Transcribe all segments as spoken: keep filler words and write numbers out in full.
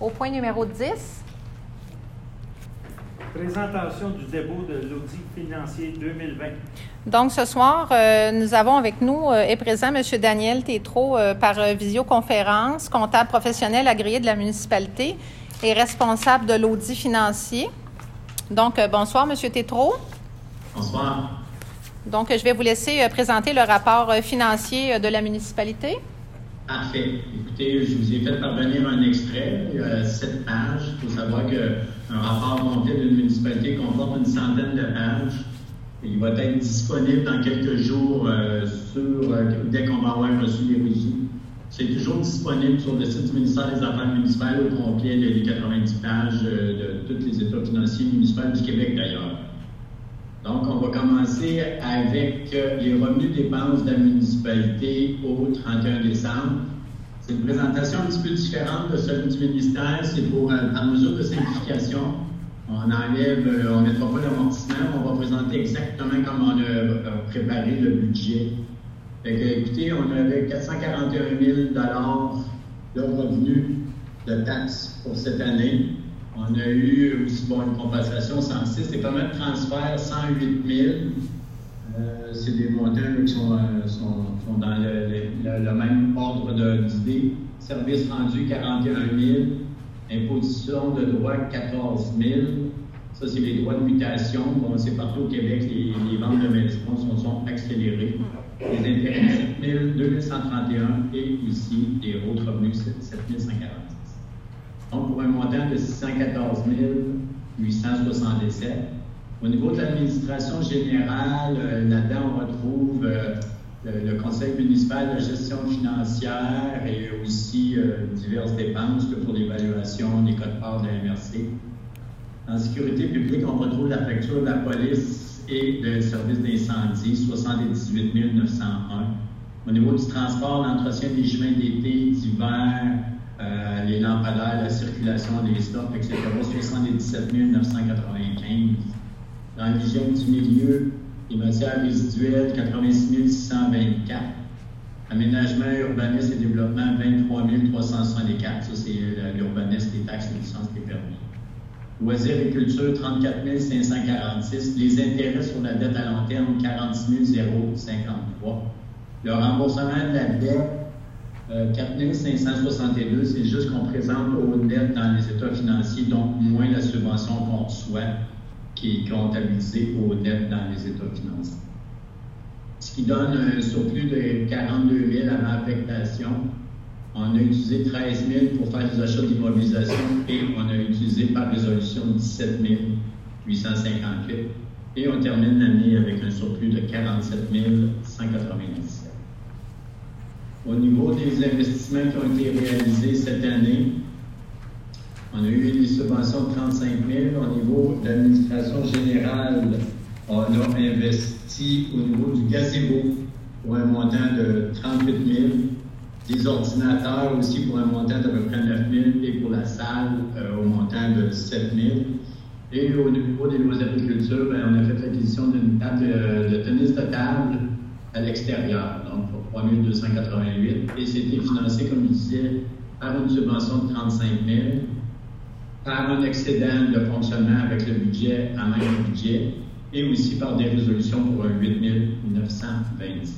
au point numéro dix. Présentation du dépôt de l'audit financier deux mille vingt. Donc, ce soir, euh, nous avons avec nous euh, est présent M. Daniel Tétrault euh, par euh, visioconférence, comptable professionnel agréé de la municipalité et responsable de l'audit financier. Donc, euh, bonsoir, M. Tétrault. Bonsoir. Donc, je vais vous laisser euh, présenter le rapport euh, financier euh, de la municipalité. Parfait. Écoutez, je vous ai fait parvenir un extrait, euh, sept pages. Il faut savoir qu'un rapport complet d'une municipalité comporte une centaine de pages. Il va être disponible dans quelques jours euh, sur, euh, dès qu'on va avoir reçu les reçus. C'est toujours disponible sur le site du ministère des Affaires municipales au complet, les quatre-vingt-dix pages euh, de tous les états financiers municipaux du Québec d'ailleurs. Donc, on va commencer avec euh, les revenus dépenses de la municipalité au trente et un décembre. C'est une présentation un petit peu différente de celle du ministère. C'est pour, euh, par mesure de simplification, on enlève, euh, on ne mettra pas l'amortissement, on va présenter exactement comme on a euh, préparé le budget. Fait que, écoutez, on avait quatre cent quarante et un mille dollars de revenus de taxes pour cette année. On a eu aussi bon, une compensation cent six, c'est pas mal de transferts, cent huit mille. Euh, c'est des montants là, qui sont, euh, sont, sont dans le, le, le même ordre d'idées. Services rendus, quarante et un mille. Imposition de droits, quatorze mille. Ça, c'est les droits de mutation. Bon, c'est partout au Québec, les, les ventes de maisons sont, sont accélérées. Les intérêts, sept mille deux mille cent trente et un et aussi les autres revenus, sept mille cent quarante-six. Donc, pour un montant de six cent quatorze mille huit cent soixante-dix-sept. Au niveau de l'administration générale, euh, là-dedans, on retrouve euh, le, le conseil municipal de gestion financière et aussi euh, diverses dépenses que pour l'évaluation des codes-parts de la M R C. En sécurité publique, on retrouve la facture de la police et le service d'incendie, soixante-dix-huit mille neuf cent un. Au niveau du transport, l'entretien des chemins d'été, d'hiver, Euh, les lampadaires, la circulation des stocks, et cetera, soixante-dix-sept mille neuf cent quatre-vingt-quinze. Dans l'hygiène du milieu, les matières résiduelles, quatre-vingt-six mille six cent vingt-quatre. Aménagement, urbanisme et développement, vingt-trois mille trois cent soixante-quatre. Ça, c'est l'urbanisme, les taxes, les licences, les permis. Loisirs et culture, trente-quatre mille cinq cent quarante-six. Les intérêts sur la dette à long terme, quarante-six mille cinquante-trois. Le remboursement de la dette, Euh, quatre mille cinq cent soixante-deux, c'est juste qu'on présente au net dans les états financiers, donc moins la subvention qu'on reçoit qui est comptabilisée au net dans les états financiers. Ce qui donne un surplus de quarante-deux mille avant affectation. On a utilisé treize mille pour faire des achats d'immobilisation et on a utilisé par résolution dix-sept mille huit cent cinquante-huit. Et on termine l'année avec un surplus de quarante-sept mille cent quatre-vingt-dix-sept. Au niveau des investissements qui ont été réalisés cette année, on a eu des subventions de trente-cinq mille. Au niveau de l'administration générale, on a investi au niveau du gazebo pour un montant de trente-huit mille. Des ordinateurs aussi pour un montant d'à peu près neuf mille et pour la salle euh, au montant de sept mille. Et au niveau des lois d'agriculture, ben, on a fait l'acquisition d'une table de, de tennis de table à l'extérieur, donc pour trois mille deux cent quatre-vingt-huit, et c'était financé, comme je disais, par une subvention de trente-cinq mille, par un excédent de fonctionnement avec le budget à même budget, et aussi par des résolutions pour un huit mille neuf cent vingt-six.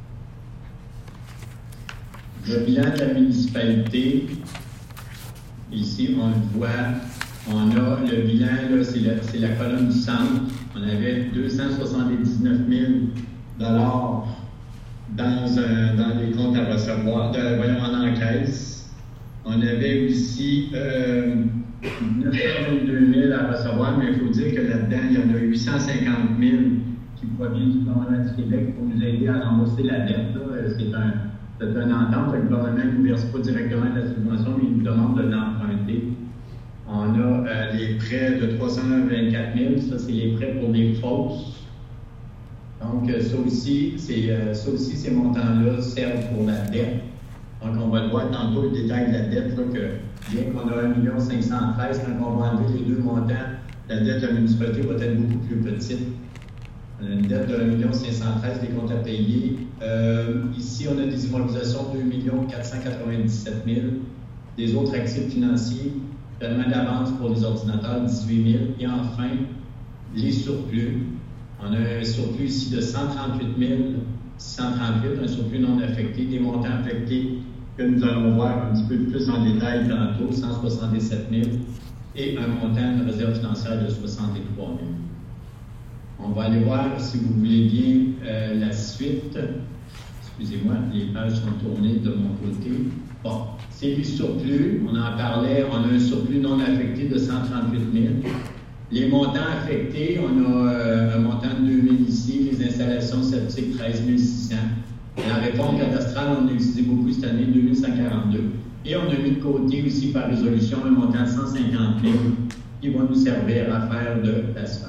Le bilan de la municipalité, ici on le voit, on a le bilan, c'est la, la colonne du centre, on avait deux cent soixante-dix-neuf mille dollars dans, un, dans les comptes à recevoir, de, voyons, en encaisse. On avait aussi euh, neuf cent vingt-deux mille à recevoir, mais il faut dire que là-dedans, il y en a huit cent cinquante mille qui proviennent du gouvernement du Québec pour nous aider à rembourser la dette. C'est un, c'est une entente. Le gouvernement ne nous verse pas directement la subvention, mais il nous demande de l'emprunter. On a euh, les prêts de trois cent vingt-quatre mille, ça c'est les prêts pour les fosses. Donc, ça aussi, euh, ça aussi, ces montants-là servent pour la dette. Donc, on va le voir tantôt, le détail de la dette, là, que bien qu'on a un million cinq cent treize, quand on va enlever les deux montants, la dette de la municipalité va être beaucoup plus petite. On a une dette de un million cinq cent treize, des comptes à payer. Euh, ici, on a des immobilisations de deux millions quatre cent quatre-vingt-dix-sept mille. Des autres actifs financiers, paiement d'avance pour les ordinateurs, dix-huit mille. Et enfin, les surplus. On a un surplus ici de cent trente-huit mille six cent trente-huit, un surplus non affecté, des montants affectés que nous allons voir un petit peu plus en détail tantôt, cent soixante-dix-sept mille, et un montant de réserve financière de soixante-trois mille. On va aller voir, si vous voulez bien, euh, la suite. Excusez-moi, les pages sont tournées de mon côté. Bon, c'est les surplus. On en parlait, on a un surplus non affecté de cent trente-huit mille. Les montants affectés, on a euh, un montant de deux mille ici, les installations septiques, treize mille six cents. La réforme cadastrale, on a utilisé beaucoup cette année, deux mille cent quarante-deux. Et on a mis de côté aussi par résolution un montant de cent cinquante mille qui va nous servir à faire de l'asphalte.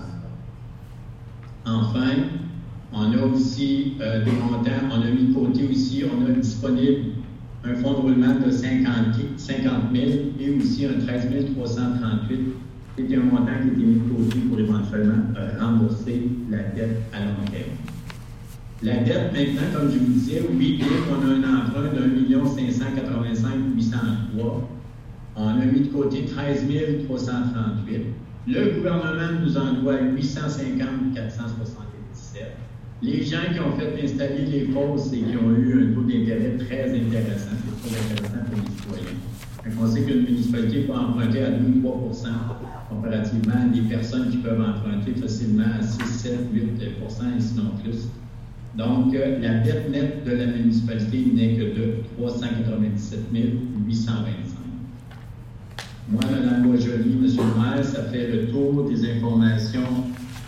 Enfin, on a aussi euh, des montants, on a mis de côté aussi, on a disponible un fonds de roulement de cinquante mille et aussi un treize mille trois cent trente-huit, qui est un montant qui a été mis de côté pour éventuellement euh, rembourser la dette à long terme. La dette, maintenant, comme je vous disais, oui, on a un emprunt d'un million cinq cent quatre-vingt-cinq mille huit cent trois. On a mis de côté treize mille trois cent trente-huit. Le gouvernement nous en doit huit cent cinquante mille quatre cent soixante-dix-sept. Les gens qui ont fait installer les fosses et qui ont eu un taux d'intérêt très intéressant, c'est très intéressant pour les citoyens. Donc, on sait qu'une municipalité peut emprunter à deux à trois pour cent comparativement à des personnes qui peuvent emprunter facilement à six, sept, huit pour cent et sinon plus. Donc, euh, la dette nette de la municipalité n'est que de trois cent quatre-vingt-dix-sept mille huit cent vingt-cinq. Moi, Mme Boisjoli, M. le maire, ça fait le tour des informations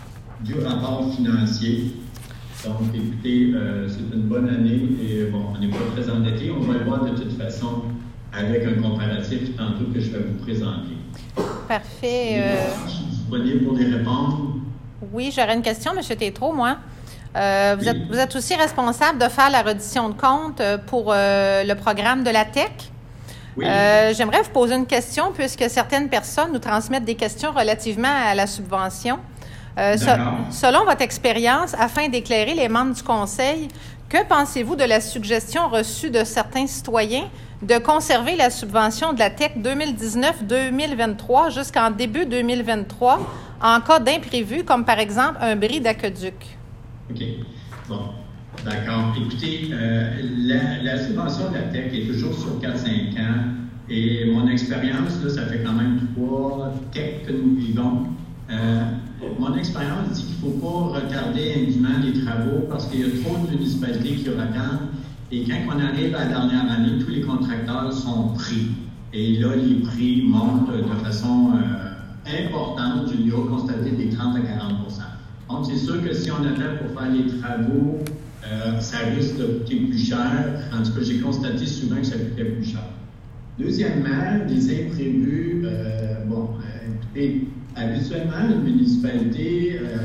du rapport financier. Donc, écoutez, euh, c'est une bonne année et bon, on n'est pas très endetté. On va le voir de toute façon avec un comparatif tantôt que je vais vous présenter. Parfait. Euh... Je suis disponible pour les répondre. Oui, j'aurais une question, M. Tétrault, moi. Euh, vous, oui. êtes, vous êtes aussi responsable de faire la reddition de comptes pour euh, le programme de la T E C. Oui. Euh, j'aimerais vous poser une question, puisque certaines personnes nous transmettent des questions relativement à la subvention. Euh, so, selon votre expérience, afin d'éclairer les membres du Conseil, que pensez-vous de la suggestion reçue de certains citoyens de conserver la subvention de la T E C deux mille dix-neuf deux mille vingt-trois jusqu'en début deux mille vingt-trois en cas d'imprévu, comme par exemple un bris d'aqueduc? OK. Bon. D'accord. Écoutez, euh, la, la subvention de la T E C est toujours sur quatre à cinq ans et mon expérience, là, ça fait quand même trois T E C que nous vivons. Euh, mon expérience dit qu'il ne faut pas retarder indûment les travaux parce qu'il y a trop de municipalités qui retardent et quand on arrive à la dernière année, tous les contracteurs sont pris. Et là, les prix montent de façon euh, importante. Je l'ai constaté des trente à quarante pour cent. Donc, c'est sûr que si on attend pour faire les travaux, euh, ça risque de coûter plus cher. En tout cas, j'ai constaté souvent que ça coûtait plus cher. Deuxièmement, les imprévus, euh, bon, euh, écoutez, habituellement, une municipalité, euh,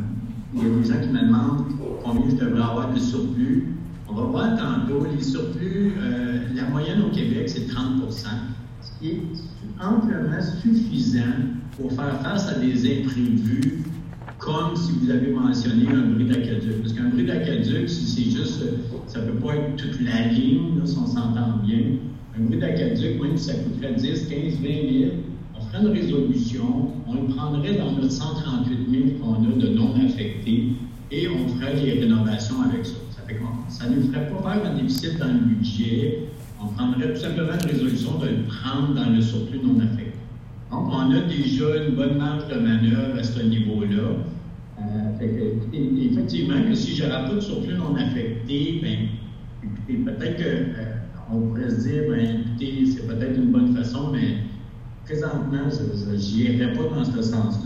il y a des gens qui me demandent combien je devrais avoir de surplus. On va voir tantôt, les surplus, euh, la moyenne au Québec, c'est trente pour cent, ce qui est amplement suffisant pour faire face à des imprévus, comme si vous avez mentionné un bris d'aqueduc. Parce qu'un bris d'aqueduc, si c'est juste, ça ne peut pas être toute la ligne, là, si on s'entend bien. Un bris d'aqueduc, même si ça coûterait dix, quinze, vingt mille, on ferait une résolution, on le prendrait dans notre cent trente-huit mille qu'on a de non affectés et on ferait les rénovations avec ça. Ça fait quoi? Ça ne nous ferait pas faire un déficit dans le budget. On prendrait tout simplement une résolution de le prendre dans le surplus non affecté. Donc, on a déjà une bonne marge de manœuvre à ce niveau-là. Euh, fait que, et, effectivement, que si je n'aurais pas de surplus non affecté, bien, écoutez, peut-être qu'on euh, pourrait se dire, bien, écoutez, c'est peut-être une bonne façon, mais présentement, je n'irais pas dans ce sens-là,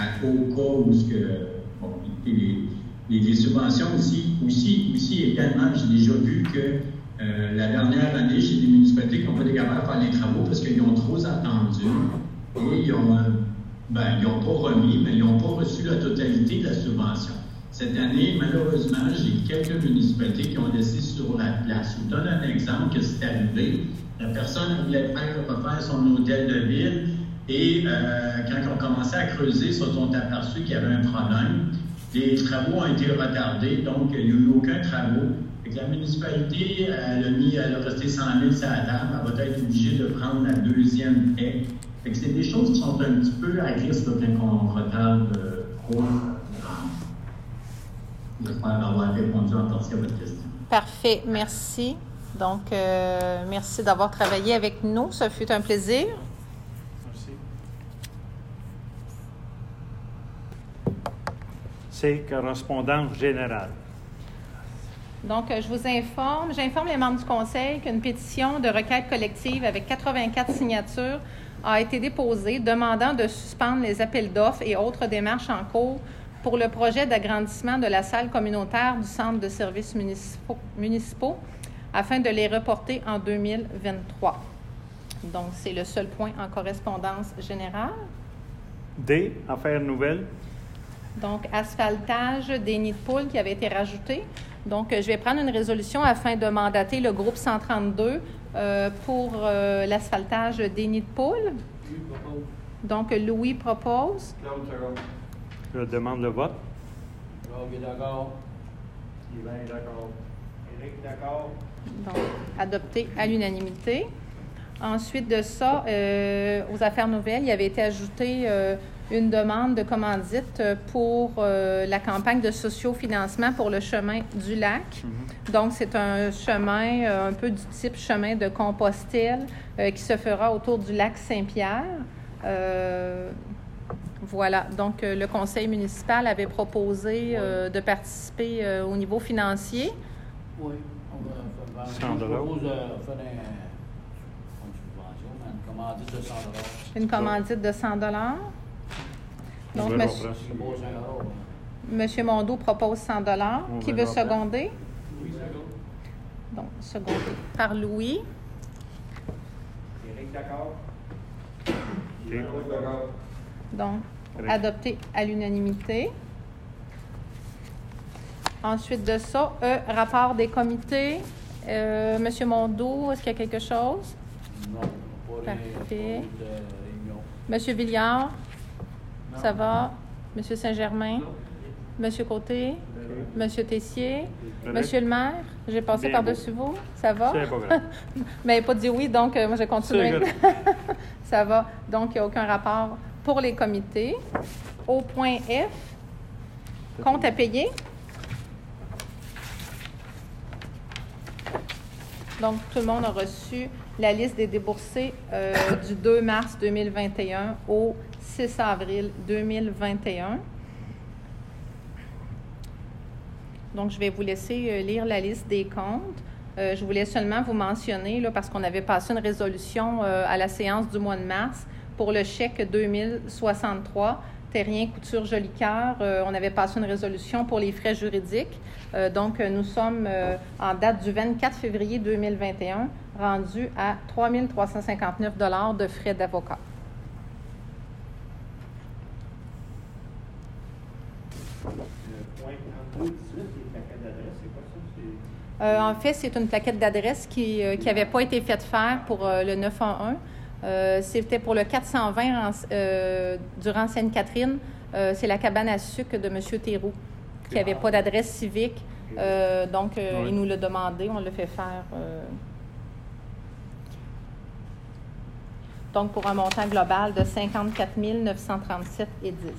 au cas où ce que, bon, écoutez, les, les, les subventions aussi, aussi, aussi également, j'ai déjà vu que euh, la dernière année, j'ai des municipalités qui n'ont pas été capables de faire les travaux parce qu'ils ont trop attendu. Et ils n'ont ben, pas remis, mais ils n'ont pas reçu la totalité de la subvention. Cette année, malheureusement, j'ai quelques municipalités qui ont laissé sur la place. Je vous donne un exemple que c'est arrivé. La personne voulait faire, refaire son hôtel de ville et euh, quand on commençait à creuser, ils se sont aperçus qu'il y avait un problème. Les travaux ont été retardés, donc il n'y a eu aucun travaux. Et la municipalité, elle a mis, elle a resté cent mille sur la table, elle va être obligée de prendre la deuxième haie Fait que c'est des choses qui sont un petit peu à risque là, quand on retarde euh, trop. J'espère avoir répondu en partie à votre question. Parfait, merci. Donc, euh, merci d'avoir travaillé avec nous. Ce fut un plaisir. Merci. C'est correspondance générale. Donc, je vous informe, j'informe les membres du Conseil qu'une pétition de requête collective avec quatre-vingt-quatre signatures a été déposée demandant de suspendre les appels d'offres et autres démarches en cours pour le projet d'agrandissement de la salle communautaire du Centre de services municipaux, municipaux afin de les reporter en deux mille vingt-trois. Donc, c'est le seul point en correspondance générale. D, affaires nouvelles. Donc, asphaltage des nids de poules qui avait été rajouté. Donc, je vais prendre une résolution afin de mandater le groupe cent trente-deux euh, pour euh, l'asphaltage des nids de poules. Donc, Louis propose. Je demande le vote. Rogue est d'accord. Yvan est d'accord. Éric d'accord. Donc, adopté à l'unanimité. Ensuite de ça, euh, aux affaires nouvelles, il avait été ajouté euh, une demande de commandite pour euh, la campagne de sociofinancement pour le chemin du lac. Mm-hmm. Donc, c'est un chemin euh, un peu du type chemin de Compostelle euh, qui se fera autour du lac Saint-Pierre. Euh, voilà. Donc, euh, le conseil municipal avait proposé euh, de participer euh, au niveau financier. Oui. On va faire cent dollars. propose de faire une subvention, mais une commandite de cent dollars. Une commandite de cent dollars. Donc, monsieur, monsieur Mondeau propose cent dollars. Qui veut seconder? Oui, second. Donc, secondé par Louis. Éric d'accord. Okay. D'accord. Donc, Correct. Adopté à l'unanimité. Ensuite de ça, E, rapport des comités. Euh, monsieur Mondeau, est-ce qu'il y a quelque chose? Non, pas Parfait. de réunion. Monsieur Villiard? Non. Ça va? Monsieur Saint-Germain? Non. Monsieur Côté? Okay. Monsieur Tessier? Correct. Monsieur le maire? J'ai passé Bien par-dessus vous? Ça va? C'est pas grave. Mais pas dit oui, donc euh, moi je continue. Ça va. Donc, il n'y a aucun rapport pour les comités. Au point F, compte à payer. Donc, tout le monde a reçu la liste des déboursés euh, du deux mars deux mille vingt et un au six avril deux mille vingt et un. Donc, je vais vous laisser euh, lire la liste des comptes. Euh, je voulais seulement vous mentionner, là, parce qu'on avait passé une résolution euh, à la séance du mois de mars pour le chèque deux mille soixante-trois, Terrien Couture Jolicoeur. Euh, on avait passé une résolution pour les frais juridiques. Euh, donc, euh, nous sommes euh, en date du vingt-quatre février deux mille vingt et un, rendus à trois mille trois cent cinquante-neuf dollars de frais d'avocat. Le point trente-deux dix-huit, les plaquettes d'adresse, c'est quoi ça? C'est... Euh, en fait, c'est une plaquette d'adresse qui n'avait pas été faite faire pour euh, le neuf un un. Euh, c'était pour le quatre cent vingt euh, durant Sainte-Catherine. Euh, c'est la cabane à sucre de M. Théroux qui n'avait pas d'adresse civique. Euh, donc, euh, oui. il nous l'a demandé, on l'a fait faire. Euh... Donc, pour un montant global de cinquante-quatre mille neuf cent trente-sept et dix.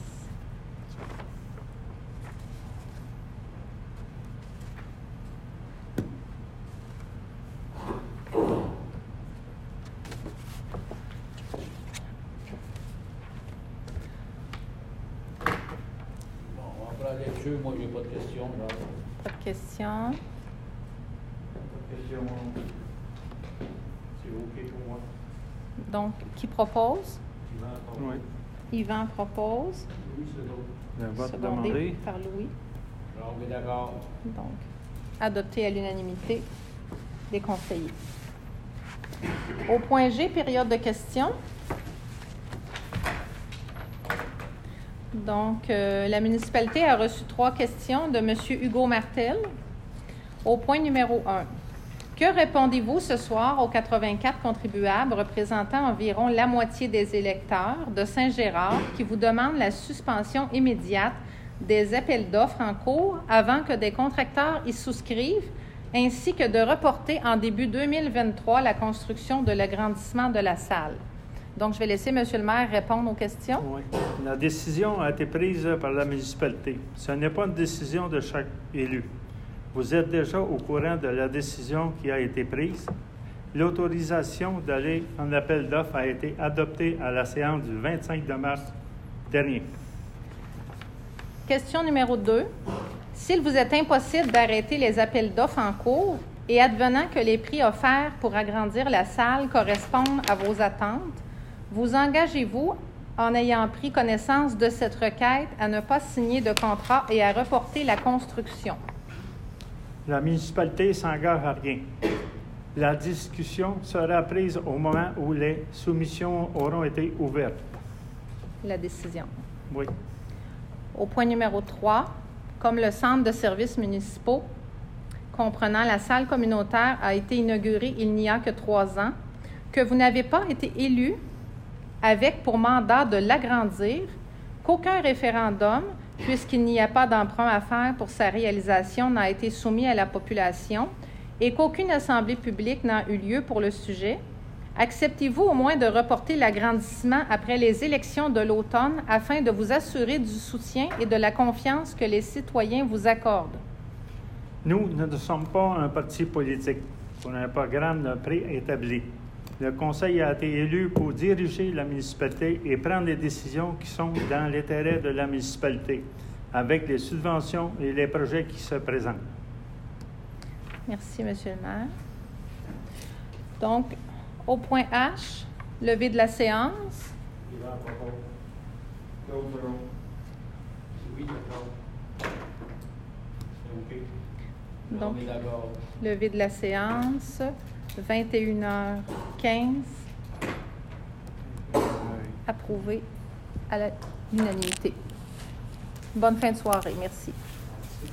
Moi, j'ai pas de questions. Là. Pas de questions. Question. C'est OK pour moi. Donc, qui propose? Oui. Yvan propose. Oui, c'est d'autres. Le vote Secondé demandé. par Louis. Rogue est d'accord. Donc, adopté à l'unanimité des conseillers. Au point G, période de questions. Donc, euh, la municipalité a reçu trois questions de M. Hugo Martel. Au point numéro un, que répondez-vous ce soir aux quatre-vingt-quatre contribuables représentant environ la moitié des électeurs de Saint-Gérard qui vous demandent la suspension immédiate des appels d'offres en cours avant que des contracteurs y souscrivent, ainsi que de reporter en début deux mille vingt-trois la construction de l'agrandissement de la salle? Donc, je vais laisser M. le maire répondre aux questions. Oui. La décision a été prise par la municipalité. Ce n'est pas une décision de chaque élu. Vous êtes déjà au courant de la décision qui a été prise. L'autorisation d'aller en appel d'offres a été adoptée à la séance du vingt-cinq mars dernier. Question numéro deux. S'il vous est impossible d'arrêter les appels d'offres en cours et advenant que les prix offerts pour agrandir la salle correspondent à vos attentes, vous engagez-vous, en ayant pris connaissance de cette requête, à ne pas signer de contrat et à reporter la construction? La municipalité s'engage à rien. La discussion sera prise au moment où les soumissions auront été ouvertes. La décision. Oui. Au point numéro trois, comme le centre de services municipaux, comprenant la salle communautaire, a été inauguré il n'y a que trois ans, que vous n'avez pas été élu avec pour mandat de l'agrandir, qu'aucun référendum, puisqu'il n'y a pas d'emprunt à faire pour sa réalisation, n'a été soumis à la population et qu'aucune assemblée publique n'a eu lieu pour le sujet, acceptez-vous au moins de reporter l'agrandissement après les élections de l'automne afin de vous assurer du soutien et de la confiance que les citoyens vous accordent? Nous ne sommes pas un parti politique pour un programme préétabli. Le Conseil a été élu pour diriger la municipalité et prendre des décisions qui sont dans l'intérêt de la municipalité, avec les subventions et les projets qui se présentent. Merci, M. le maire. Donc, au point H, levée de la séance. Yvan Provost. Claude Bureau. Oui, d'accord. C'est OK. Donc, On est d'accord. levée de la séance, vingt et une heures quinze. Approuvé à l'unanimité. Bonne fin de soirée. Merci.